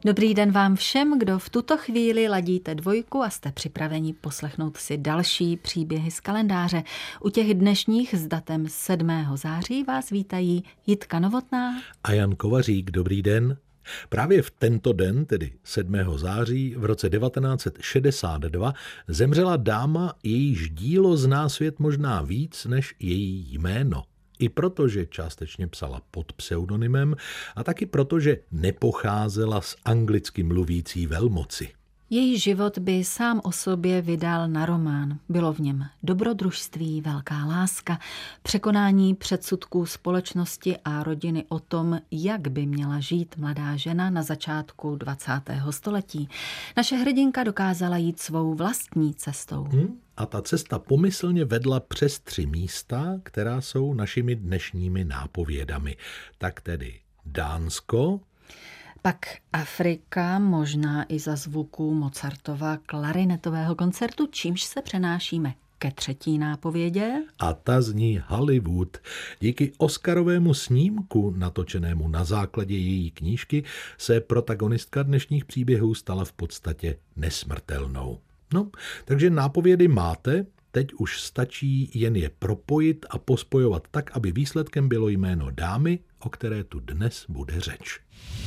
Dobrý den vám všem, kdo v tuto chvíli ladíte dvojku a jste připraveni poslechnout si další příběhy z kalendáře. U těch dnešních s datem 7. září vás vítají Jitka Novotná a Jan Kovařík. Dobrý den. Právě v tento den, tedy 7. září v roce 1962, zemřela dáma, jejíž dílo zná svět možná víc než její jméno. I protože částečně psala pod pseudonymem a taky protože nepocházela z anglicky mluvící velmoci. Její život by sám o sobě vydal na román. Bylo v něm dobrodružství, velká láska, překonání předsudků společnosti a rodiny o tom, jak by měla žít mladá žena na začátku 20. století. Naše hrdinka dokázala jít svou vlastní cestou. A ta cesta pomyslně vedla přes 3 místa, která jsou našimi dnešními nápovědami. Tak tedy Dánsko, pak Afrika, možná i za zvuků Mozartova klarinetového koncertu, čímž se přenášíme ke 3. nápovědě. A ta zní Hollywood. Díky Oscarovému snímku, natočenému na základě její knížky, se protagonistka dnešních příběhů stala v podstatě nesmrtelnou. No, takže nápovědy máte, teď už stačí jen je propojit a pospojovat tak, aby výsledkem bylo jméno dámy, o které tu dnes bude řeč.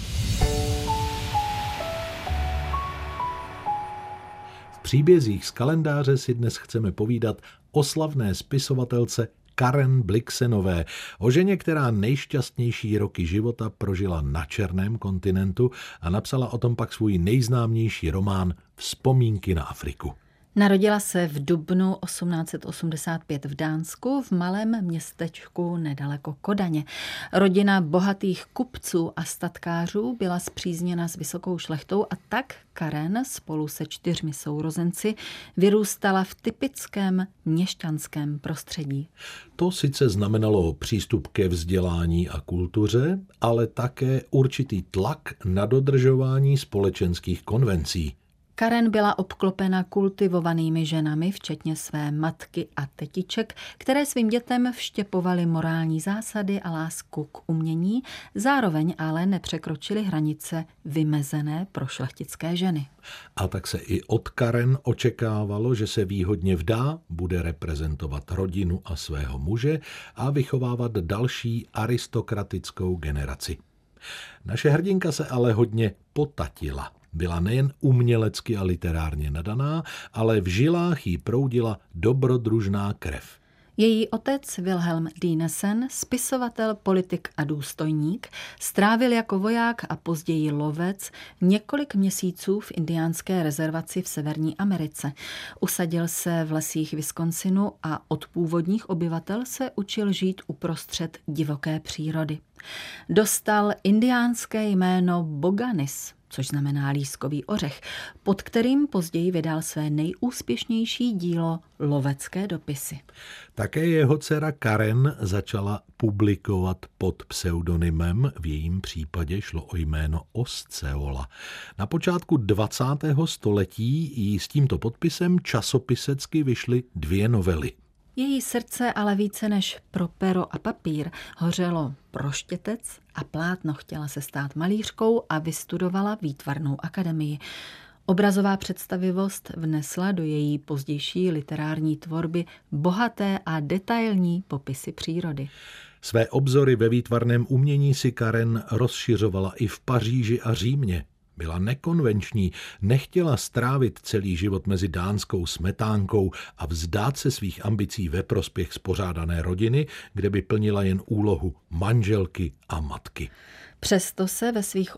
V příbězích z kalendáře si dnes chceme povídat o slavné spisovatelce Karen Blixenové, o ženě, která nejšťastnější roky života prožila na černém kontinentu a napsala o tom pak svůj nejznámější román Vzpomínky na Afriku. Narodila se v dubnu 1885 v Dánsku v malém městečku nedaleko Kodaně. Rodina bohatých kupců a statkářů byla spřízněna s vysokou šlechtou a tak Karen spolu se 4 sourozenci vyrůstala v typickém měšťanském prostředí. To sice znamenalo přístup ke vzdělání a kultuře, ale také určitý tlak na dodržování společenských konvencí. Karen byla obklopena kultivovanými ženami, včetně své matky a tetiček, které svým dětem vštěpovaly morální zásady a lásku k umění, zároveň ale nepřekročily hranice vymezené pro šlechtické ženy. A tak se i od Karen očekávalo, že se výhodně vdá, bude reprezentovat rodinu a svého muže a vychovávat další aristokratickou generaci. Naše hrdinka se ale hodně potatila. Byla nejen umělecky a literárně nadaná, ale v žilách jí proudila dobrodružná krev. Její otec Wilhelm Dinesen, spisovatel, politik a důstojník, strávil jako voják a později lovec několik měsíců v indiánské rezervaci v Severní Americe. Usadil se v lesích Wisconsinu a od původních obyvatel se učil žít uprostřed divoké přírody. Dostal indiánské jméno Boganis, což znamená lískový ořech, pod kterým později vydal své nejúspěšnější dílo Lovecké dopisy. Také jeho dcera Karen začala publikovat pod pseudonymem, v jejím případě šlo o jméno Osceola. Na počátku 20. století jí s tímto podpisem časopisecky vyšly 2 novely. Její srdce ale více než pro pero a papír hořelo pro štětec a plátno. Chtěla se stát malířkou a vystudovala výtvarnou akademii. Obrazová představivost vnesla do její pozdější literární tvorby bohaté a detailní popisy přírody. Své obzory ve výtvarném umění si Karen rozšiřovala i v Paříži a Římě. Byla nekonvenční, nechtěla strávit celý život mezi dánskou smetánkou a vzdát se svých ambicí ve prospěch spořádané rodiny, kde by plnila jen úlohu manželky a matky. Přesto se ve svých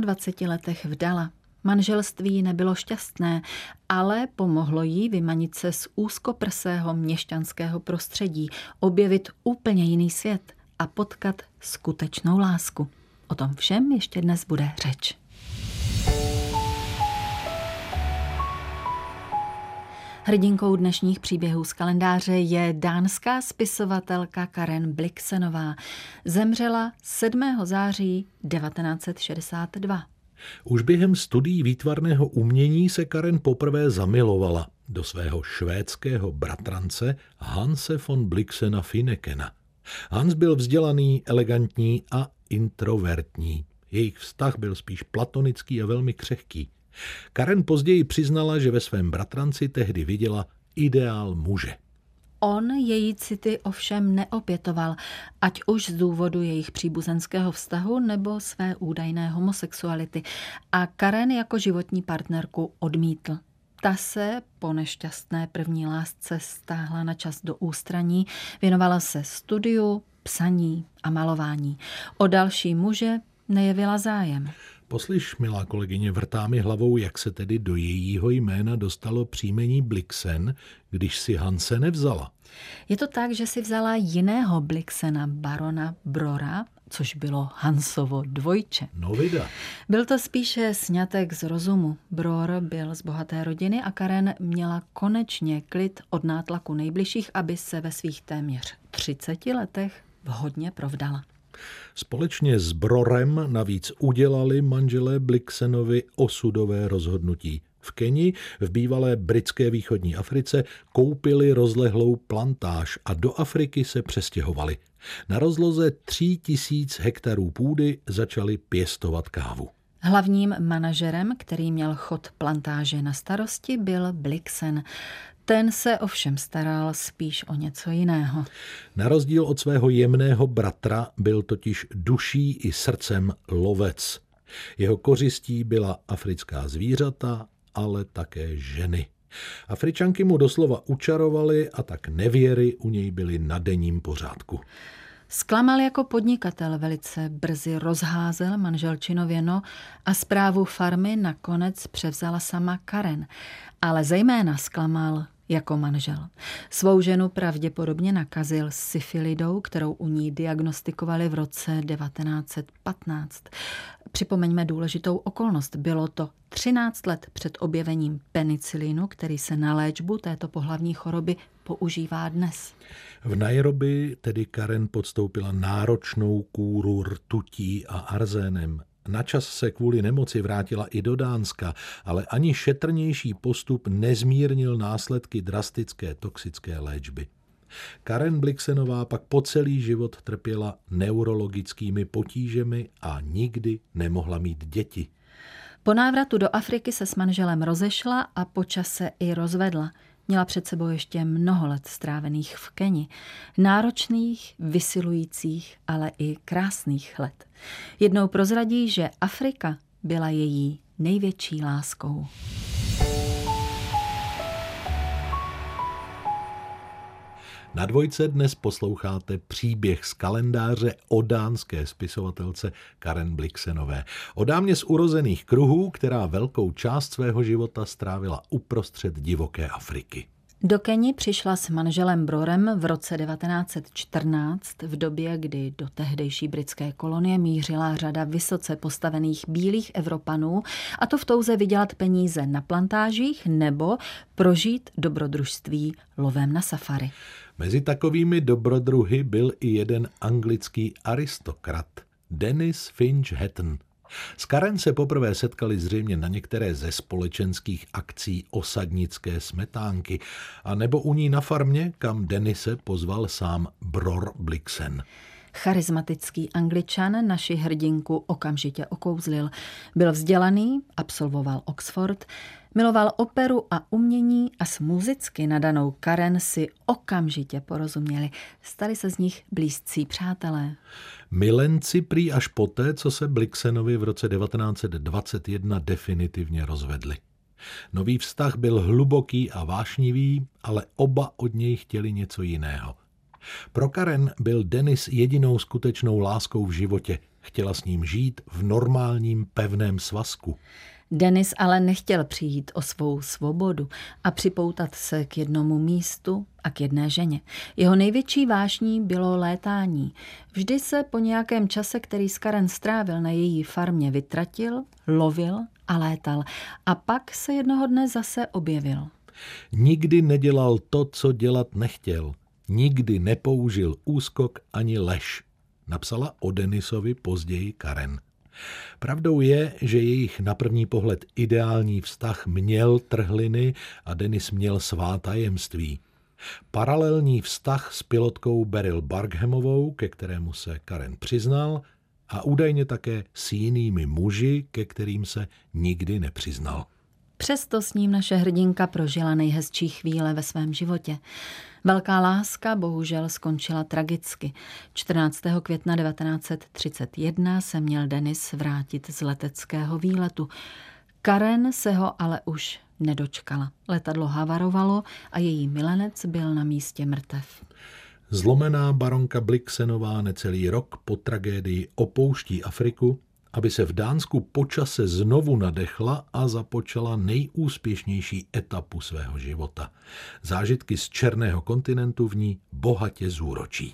28 letech vdala. Manželství nebylo šťastné, ale pomohlo jí vymanit se z úzkoprsého měšťanského prostředí, objevit úplně jiný svět a potkat skutečnou lásku. O tom všem ještě dnes bude řeč. Hrdinkou dnešních příběhů z kalendáře je dánská spisovatelka Karen Blixenová. Zemřela 7. září 1962. Už během studií výtvarného umění se Karen poprvé zamilovala do svého švédského bratrance Hanse von Blixena Finnekena. Hans byl vzdělaný, elegantní a introvertní. Jejich vztah byl spíš platonický a velmi křehký. Karen později přiznala, že ve svém bratranci tehdy viděla ideál muže. On její city ovšem neopětoval, ať už z důvodu jejich příbuzenského vztahu nebo své údajné homosexuality, a Karen jako životní partnerku odmítl. Ta se po nešťastné první lásce stáhla na čas do ústraní, věnovala se studiu, psaní a malování. O další muže nejevila zájem. Poslyš, milá kolegyně, vrtá mi hlavou, jak se tedy do jejího jména dostalo příjmení Blixen, když si Hanse nevzala. Je to tak, že si vzala jiného Blixena, barona Brora, což bylo Hansovo dvojče. No vida. Byl to spíše sňatek z rozumu. Bror byl z bohaté rodiny a Karen měla konečně klid od nátlaku nejbližších, aby se ve svých téměř 30 letech vhodně provdala. Společně s Brorem navíc udělali manželé Blixenovi osudové rozhodnutí. V Keni, v bývalé britské východní Africe, koupili rozlehlou plantáž a do Afriky se přestěhovali. Na rozloze 3000 hektarů půdy začali pěstovat kávu. Hlavním manažerem, který měl chod plantáže na starosti, byl Blixen. Ten se ovšem staral spíš o něco jiného. Na rozdíl od svého jemného bratra byl totiž duší i srdcem lovec. Jeho kořistí byla africká zvířata, ale také ženy. Afričanky mu doslova učarovaly a tak nevěry u něj byly na denním pořádku. Zklamal jako podnikatel, velice brzy rozházel manželčino věno a správu farmy nakonec převzala sama Karen. Ale zejména zklamal jako manžel. Svou ženu pravděpodobně nakazil syfilidou, kterou u ní diagnostikovali v roce 1915. Připomeňme důležitou okolnost. Bylo to 13 let před objevením penicilinu, který se na léčbu této pohlavní choroby používá dnes. V Nairobi tedy Karen podstoupila náročnou kúru rtutí a arzénem. Načas se kvůli nemoci vrátila i do Dánska, ale ani šetrnější postup nezmírnil následky drastické toxické léčby. Karen Blixenová pak po celý život trpěla neurologickými potížemi a nikdy nemohla mít děti. Po návratu do Afriky se s manželem rozešla a po čase i rozvedla. Měla před sebou ještě mnoho let strávených v Keni. Náročných, vysilujících, ale i krásných let. Jednou prozradí, že Afrika byla její největší láskou. Na Dvojce dnes posloucháte příběh z kalendáře o dánské spisovatelce Karen Blixenové. O dámě z urozených kruhů, která velkou část svého života strávila uprostřed divoké Afriky. Do Keni přišla s manželem Brorem v roce 1914, v době, kdy do tehdejší britské kolonie mířila řada vysoce postavených bílých Evropanů, a to v touze vydělat peníze na plantážích nebo prožít dobrodružství lovem na safari. Mezi takovými dobrodruhy byl i jeden anglický aristokrat, Dennis Finch Hatton. S Karen se poprvé setkali zřejmě na některé ze společenských akcí osadnické smetánky, a nebo u ní na farmě, kam Denise pozval sám Bror Blixen. Charismatický Angličan naši hrdinku okamžitě okouzlil. Byl vzdělaný, absolvoval Oxford, miloval operu a umění a s muzicky nadanou Karen si okamžitě porozuměli. Stali se z nich blízcí přátelé. Milenci prý až poté, co se Blixenovi v roce 1921 definitivně rozvedli. Nový vztah byl hluboký a vášnivý, ale oba od něj chtěli něco jiného. Pro Karen byl Dennis jedinou skutečnou láskou v životě. Chtěla s ním žít v normálním pevném svazku. Dennis ale nechtěl přijít o svou svobodu a připoutat se k jednomu místu a k jedné ženě. Jeho největší vášní bylo létání. Vždy se po nějakém čase, který s Karen strávil na její farmě, vytratil, lovil a létal. A pak se jednoho dne zase objevil. Nikdy nedělal to, co dělat nechtěl. Nikdy nepoužil úskok ani lež, napsala o Dennisovi později Karen. Pravdou je, že jejich na první pohled ideální vztah měl trhliny a Dennis měl svá tajemství. Paralelní vztah s pilotkou Beryl Barghamovou, ke kterému se Karen přiznal, a údajně také s jinými muži, ke kterým se nikdy nepřiznal. Přesto s ním naše hrdinka prožila nejhezčí chvíle ve svém životě. Velká láska bohužel skončila tragicky. 14. května 1931 se měl Denis vrátit z leteckého výletu. Karen se ho ale už nedočkala. Letadlo havarovalo a její milenec byl na místě mrtev. Zlomená baronka Blixenová necelý rok po tragédii opouští Afriku, aby se v Dánsku po čase znovu nadechla a započala nejúspěšnější etapu svého života. Zážitky z černého kontinentu v ní bohatě zúročí.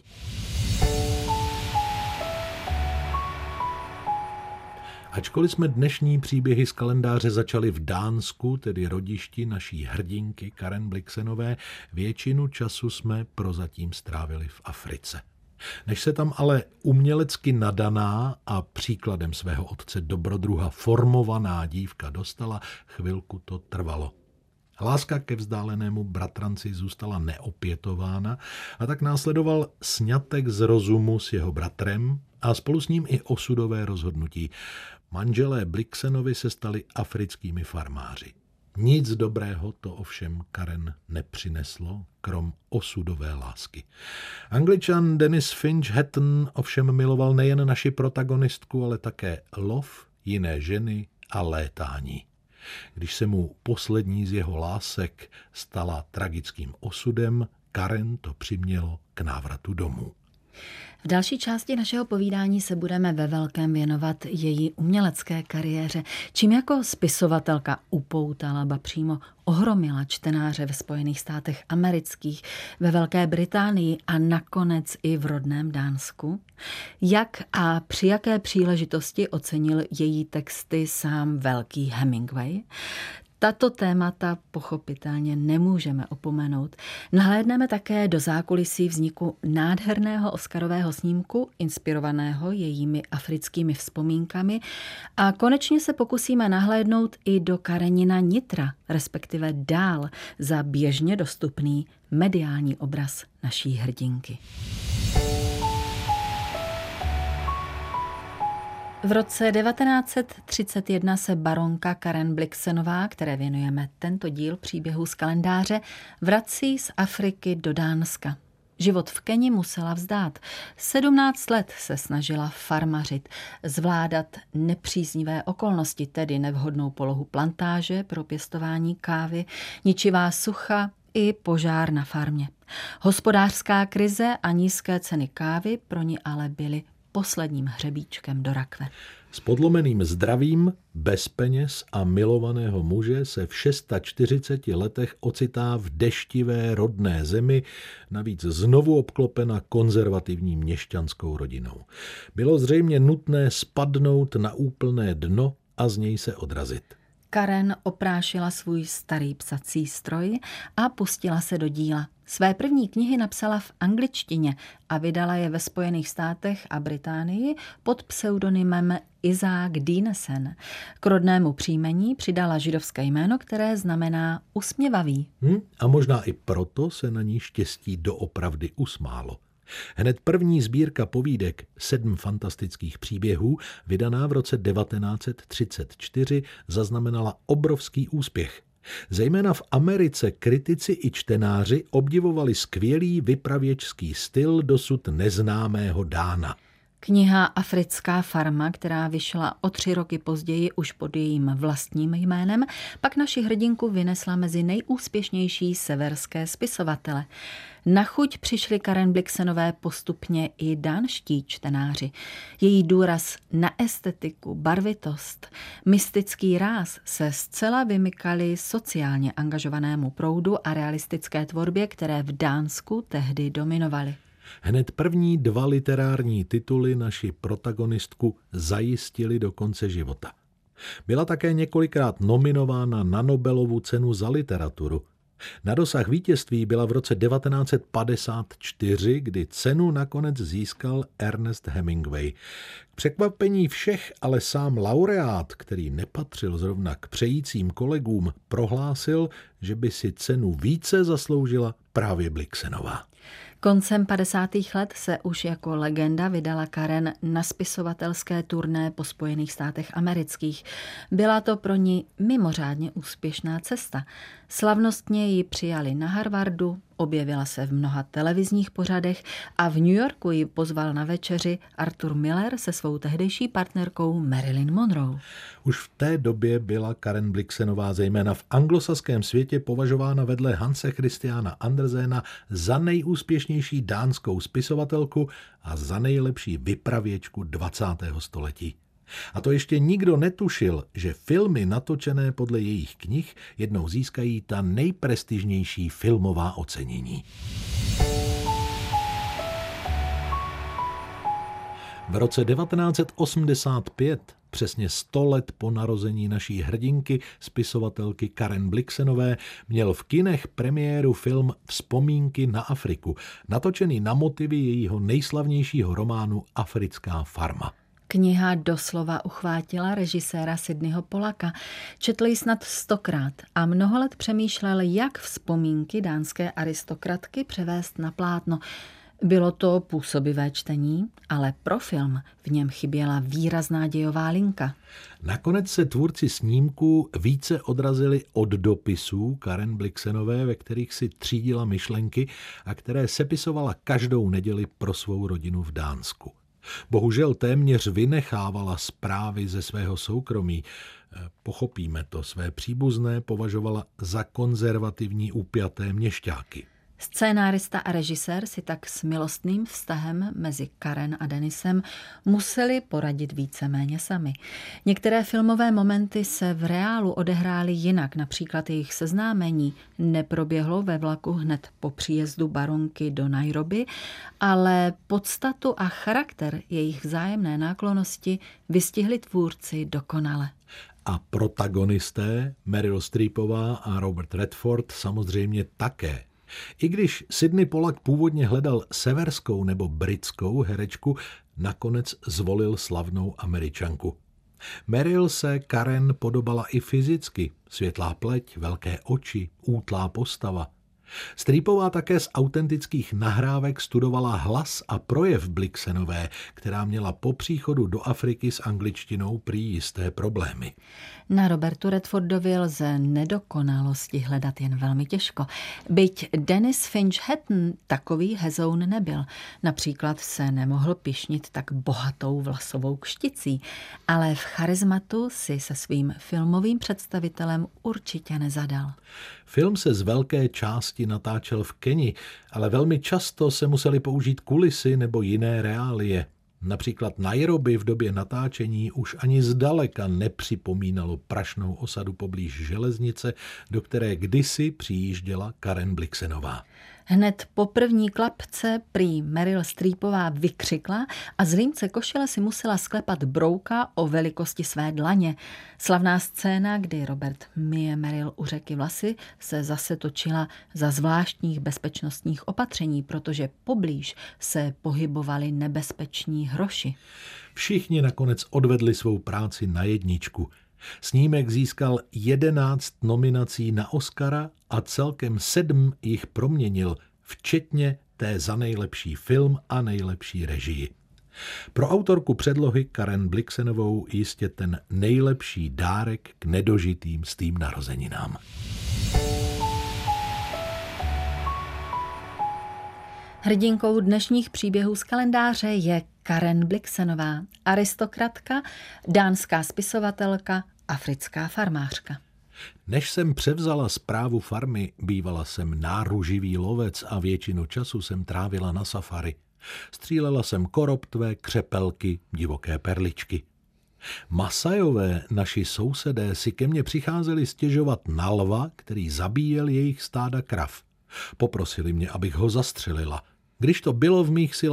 Ačkoliv jsme dnešní příběhy z kalendáře začali v Dánsku, tedy rodišti naší hrdinky Karen Blixenové, většinu času jsme prozatím strávili v Africe. Než se tam ale umělecky nadaná a příkladem svého otce dobrodruha formovaná dívka dostala, chvilku to trvalo. Láska ke vzdálenému bratranci zůstala neopětována a tak následoval sňatek z rozumu s jeho bratrem a spolu s ním i osudové rozhodnutí. Manželé Blixenovi se stali africkými farmáři. Nic dobrého to ovšem Karen nepřineslo, krom osudové lásky. Angličan Denis Finch Hatton ovšem miloval nejen naši protagonistku, ale také lov, jiné ženy a létání. Když se mu poslední z jeho lásek stala tragickým osudem, Karen to přimělo k návratu domů. V další části našeho povídání se budeme ve velkém věnovat její umělecké kariéře, čím jako spisovatelka upoutala, ba přímo ohromila čtenáře ve Spojených státech amerických, ve Velké Británii a nakonec i v rodném Dánsku. Jak a při jaké příležitosti ocenil její texty sám velký Hemingway. Tato témata pochopitelně nemůžeme opomenout. Nahlédneme také do zákulisí vzniku nádherného oscarového snímku, inspirovaného jejími africkými vzpomínkami, a konečně se pokusíme nahlédnout i do Karenina nitra, respektive dál za běžně dostupný mediální obraz naší hrdinky. V roce 1931 se baronka Karen Blixenová, které věnujeme tento díl příběhů z kalendáře, vrací z Afriky do Dánska. Život v Keni musela vzdát. 17 let se snažila farmařit, zvládat nepříznivé okolnosti, tedy nevhodnou polohu plantáže pro pěstování kávy, ničivá sucha i požár na farmě. Hospodářská krize a nízké ceny kávy pro ní ale byly posledním hřebíčkem do rakve. S podlomeným zdravím, bez peněz a milovaného muže se v 46 letech ocitá v deštivé rodné zemi, navíc znovu obklopena konzervativní měšťanskou rodinou. Bylo zřejmě nutné spadnout na úplné dno a z něj se odrazit. Karen oprášila svůj starý psací stroj a pustila se do díla. Své první knihy napsala v angličtině a vydala je ve Spojených státech a Británii pod pseudonymem Isaac Dinesen. K rodnému příjmení přidala židovské jméno, které znamená usměvavý. A možná i proto se na ní štěstí doopravdy usmálo. Hned první sbírka povídek 7 fantastických příběhů, vydaná v roce 1934, zaznamenala obrovský úspěch. Zejména v Americe kritici i čtenáři obdivovali skvělý vypravěčský styl dosud neznámého Dána. Kniha Africká farma, která vyšla o 3 roky později už pod jejím vlastním jménem, pak naši hrdinku vynesla mezi nejúspěšnější severské spisovatele. Na chuť přišli Karen Blixenové postupně i dánští čtenáři. Její důraz na estetiku, barvitost, mystický ráz se zcela vymykaly sociálně angažovanému proudu a realistické tvorbě, které v Dánsku tehdy dominovaly. Hned první 2 literární tituly naši protagonistku zajistili do konce života. Byla také několikrát nominována na Nobelovu cenu za literaturu. Na dosah vítězství byla v roce 1954, kdy cenu nakonec získal Ernest Hemingway. K překvapení všech ale sám laureát, který nepatřil zrovna k přejícím kolegům, prohlásil, že by si cenu více zasloužila právě Blixenová. Koncem 50. let se už jako legenda vydala Karen na spisovatelské turné po Spojených státech amerických. Byla to pro ní mimořádně úspěšná cesta. Slavnostně ji přijali na Harvardu, objevila se v mnoha televizních pořadech a v New Yorku ji pozval na večeři Arthur Miller se svou tehdejší partnerkou Marilyn Monroe. Už v té době byla Karen Blixenová zejména v anglosaském světě považována vedle Hanse Christiana Andersena za nejúspěšnější dánskou spisovatelku a za nejlepší vypravěčku 20. století. A to ještě nikdo netušil, že filmy natočené podle jejich knih jednou získají ta nejprestižnější filmová ocenění. V roce 1985, přesně 100 let po narození naší hrdinky, spisovatelky Karen Blixenové, měl v kinech premiéru film Vzpomínky na Afriku, natočený na motivy jejího nejslavnějšího románu Africká farma. Kniha doslova uchvátila režiséra Sidneyho Pollacka. Četl ji snad 100krát a mnoho let přemýšlel, jak vzpomínky dánské aristokratky převést na plátno. Bylo to působivé čtení, ale pro film v něm chyběla výrazná dějová linka. Nakonec se tvůrci snímku více odrazili od dopisů Karen Blixenové, ve kterých si třídila myšlenky a které sepisovala každou neděli pro svou rodinu v Dánsku. Bohužel téměř vynechávala zprávy ze svého soukromí. Pochopíme to, své příbuzné považovala za konzervativní upjaté měšťáky. Scénárista a režisér si tak s milostným vztahem mezi Karen a Denisem museli poradit víceméně sami. Některé filmové momenty se v reálu odehrály jinak, například jejich seznámení neproběhlo ve vlaku hned po příjezdu baronky do Nairobi, ale podstatu a charakter jejich vzájemné náklonnosti vystihli tvůrci dokonale. A protagonisté Meryl Streepová a Robert Redford samozřejmě také. I když Sidney Pollack původně hledal severskou nebo britskou herečku, nakonec zvolil slavnou Američanku. Meryl se Karen podobala i fyzicky. Světlá pleť, velké oči, útlá postava. Streepová také z autentických nahrávek studovala hlas a projev Blixenové, která měla po příchodu do Afriky s angličtinou prý jisté problémy. Na Robertu Redfordovi lze nedokonalosti hledat jen velmi těžko. Byť Dennis Finch Hatton takový hezoun nebyl. Například se nemohl pyšnit tak bohatou vlasovou kšticí, ale v charizmatu si se svým filmovým představitelem určitě nezadal. Film se z velké části natáčel v Keni, ale velmi často se museli použít kulisy nebo jiné reálie. Například Nairobi v době natáčení už ani zdaleka nepřipomínalo prašnou osadu poblíž železnice, do které kdysi přijížděla Karen Blixenová. Hned po první klapce prý Meryl Streepová vykřikla a z límce košile si musela sklepat brouka o velikosti své dlaně. Slavná scéna, kdy Robert myje Meryl u řeky vlasy, se zase točila za zvláštních bezpečnostních opatření, protože poblíž se pohybovali nebezpeční hroši. Všichni nakonec odvedli svou práci na jedničku. Snímek získal 11 nominací na Oscara a celkem 7 jich proměnil, včetně té za nejlepší film a nejlepší režii. Pro autorku předlohy Karen Blixenovou jistě ten nejlepší dárek k nedožitým stým narozeninám. Hrdinkou dnešních příběhů z kalendáře je Karen Blixenová, aristokratka, dánská spisovatelka, africká farmářka. Než jsem převzala správu farmy, bývala jsem náruživý lovec a většinu času jsem trávila na safari. Střílela jsem koroptve, křepelky, divoké perličky. Masajové, naši sousedé, si ke mně přicházeli stěžovat na lva, který zabíjel jejich stáda krav. Poprosili mě, abych ho zastřelila. Když to bylo v mých silách,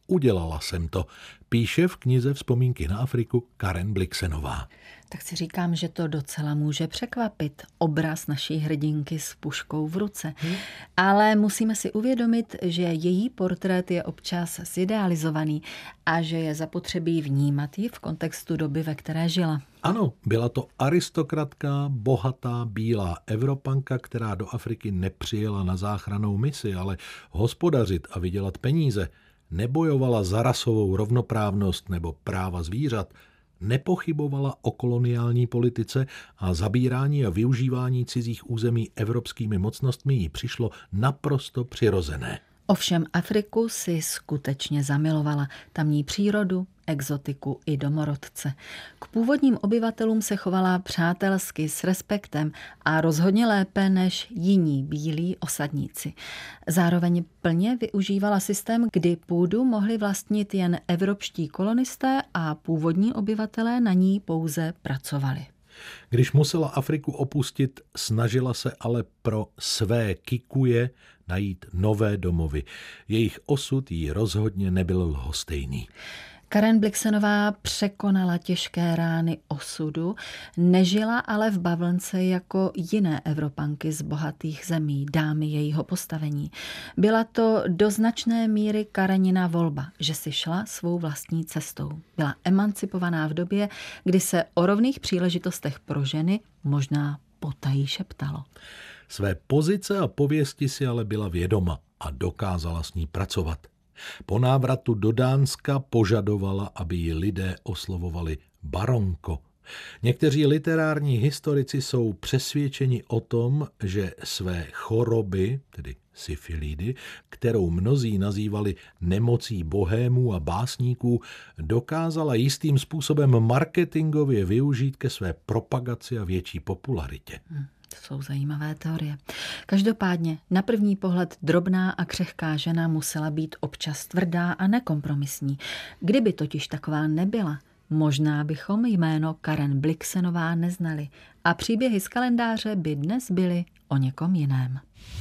Udělala jsem to, píše v knize Vzpomínky na Afriku Karen Blixenová. Tak si říkám, že to docela může překvapit, obraz naší hrdinky s puškou v ruce. Ale musíme si uvědomit, že její portrét je občas zidealizovaný a že je zapotřebí vnímat ji v kontextu doby, ve které žila. Ano, byla to aristokratka, bohatá, bílá Evropanka, která do Afriky nepřijela na záchrannou misi, ale hospodařit a vydělat peníze. Nebojovala za rasovou rovnoprávnost nebo práva zvířat, nepochybovala o koloniální politice a zabírání a využívání cizích území evropskými mocnostmi jí přišlo naprosto přirozené. Ovšem Afriku si skutečně zamilovala, tamní přírodu, exotiku i domorodce. K původním obyvatelům se chovala přátelsky, s respektem a rozhodně lépe než jiní bílí osadníci. Zároveň plně využívala systém, kdy půdu mohli vlastnit jen evropští kolonisté a původní obyvatelé na ní pouze pracovali. Když musela Afriku opustit, snažila se ale pro své kikuje najít nové domovy. Jejich osud jí rozhodně nebyl lhostejný. Karen Blixenová překonala těžké rány osudu, nežila ale v bavlnce jako jiné Evropanky z bohatých zemí, dámy jejího postavení. Byla to do značné míry Karenina volba, že si šla svou vlastní cestou. Byla emancipovaná v době, kdy se o rovných příležitostech pro ženy možná potají šeptalo. Své pozice a pověsti si ale byla vědoma a dokázala s ní pracovat. Po návratu do Dánska požadovala, aby ji lidé oslovovali baronko. Někteří literární historici jsou přesvědčeni o tom, že své choroby, tedy syfilidy, kterou mnozí nazývali nemocí bohémů a básníků, dokázala jistým způsobem marketingově využít ke své propagaci a větší popularitě. To jsou zajímavé teorie. Každopádně na první pohled drobná a křehká žena musela být občas tvrdá a nekompromisní. Kdyby totiž taková nebyla, možná bychom jméno Karen Blixenová neznali a příběhy z kalendáře by dnes byly o někom jiném.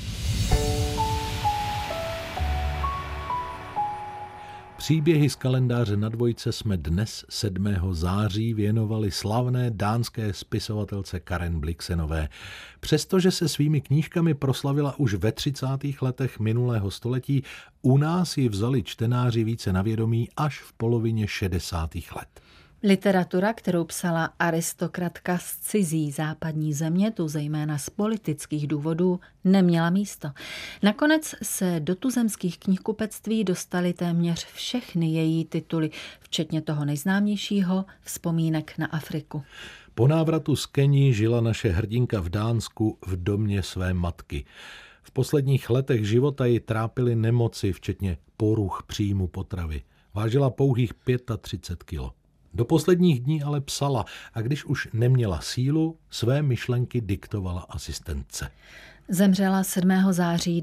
Příběhy z kalendáře na dvojce jsme dnes 7. září věnovali slavné dánské spisovatelce Karen Blixenové. Přestože se svými knížkami proslavila už ve 30. letech minulého století, u nás ji vzali čtenáři více na vědomí až v polovině 60. let. Literatura, kterou psala aristokratka z cizí západní země, tu zejména z politických důvodů, neměla místo. Nakonec se do tuzemských knihkupectví dostaly téměř všechny její tituly, včetně toho nejznámějšího Vzpomínek na Afriku. Po návratu z Keni žila naše hrdinka v Dánsku v domě své matky. V posledních letech života ji trápily nemoci, včetně poruch příjmu potravy. Vážila pouhých 35 kilo. Do posledních dní ale psala a když už neměla sílu, své myšlenky diktovala asistentce. Zemřela 7. září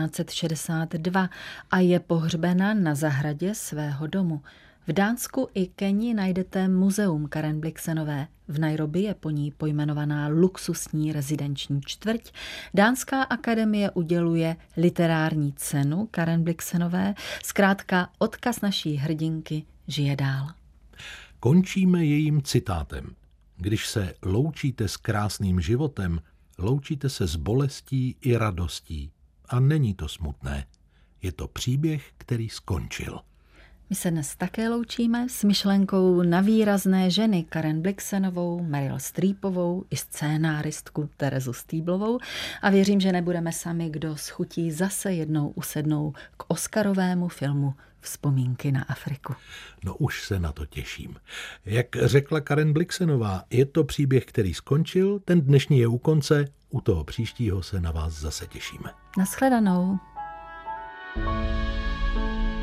1962 a je pohřbena na zahradě svého domu. V Dánsku i Keni najdete muzeum Karen Blixenové. V Nairobi je po ní pojmenovaná luxusní rezidenční čtvrť. Dánská akademie uděluje literární cenu Karen Blixenové. Zkrátka odkaz naší hrdinky žije dál. Končíme jejím citátem. Když se loučíte s krásným životem, loučíte se s bolestí i radostí. A není to smutné. Je to příběh, který skončil. My se dnes také loučíme s myšlenkou na výrazné ženy Karen Blixenovou, Meryl Streepovou i scénáristku Terezu Stýblovou a věřím, že nebudeme sami, kdo schutí zase jednou usednou k oscarovému filmu Vzpomínky na Afriku. No už se na to těším. Jak řekla Karen Blixenová, je to příběh, který skončil, ten dnešní je u konce, u toho příštího se na vás zase těšíme. Naschledanou.